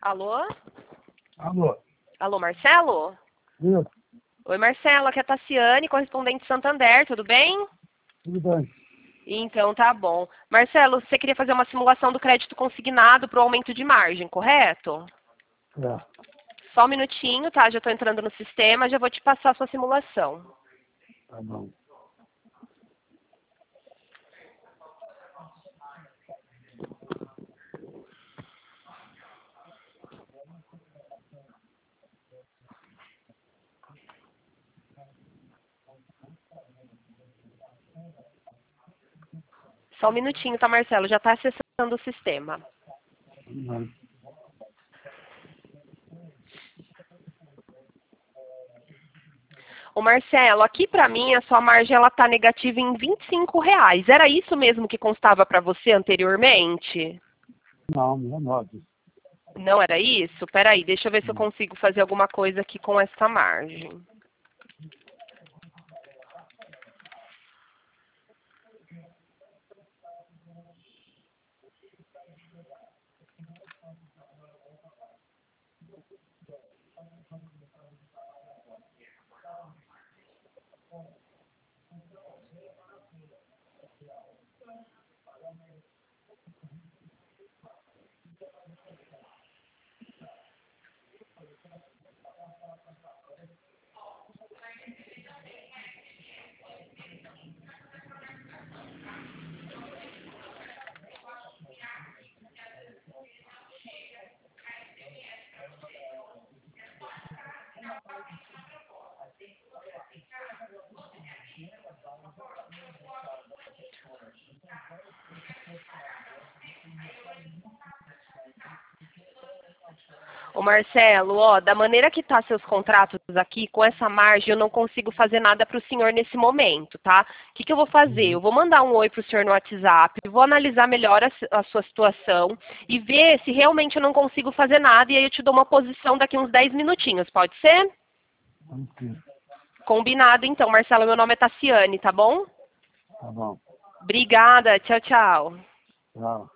Alô? Alô? Alô, Marcelo? Isso, Oi, Marcelo, aqui é a Tassiane, correspondente Santander, tudo bem? tudo bem. Então tá bom. Marcelo, você queria fazer uma simulação do crédito consignado para o aumento de margem, correto? É, Só um minutinho, tá? Já estou entrando no sistema, já vou te passar a sua simulação. tá bom. Só um minutinho, tá, Marcelo? Já está acessando o sistema. Não. Ô Marcelo, aqui para mim a sua margem ela tá negativa em R$ 25. Era isso mesmo que constava para você anteriormente? Não, não é nove. Não era isso? Peraí, deixa eu ver se eu consigo fazer alguma coisa aqui com essa margem. Ô Marcelo, ó, da maneira que tá seus contratos aqui, com essa margem, eu não consigo fazer nada para o senhor nesse momento, tá? O que eu vou fazer? Eu vou mandar um oi para o senhor no WhatsApp, vou analisar melhor a sua situação e ver se realmente eu não consigo fazer nada e aí eu te dou uma posição daqui uns 10 minutinhos, pode ser? Ok, Combinado então, Marcelo, meu nome é Tassiane, tá bom? tá bom. Obrigada, tchau, tchau. Tchau.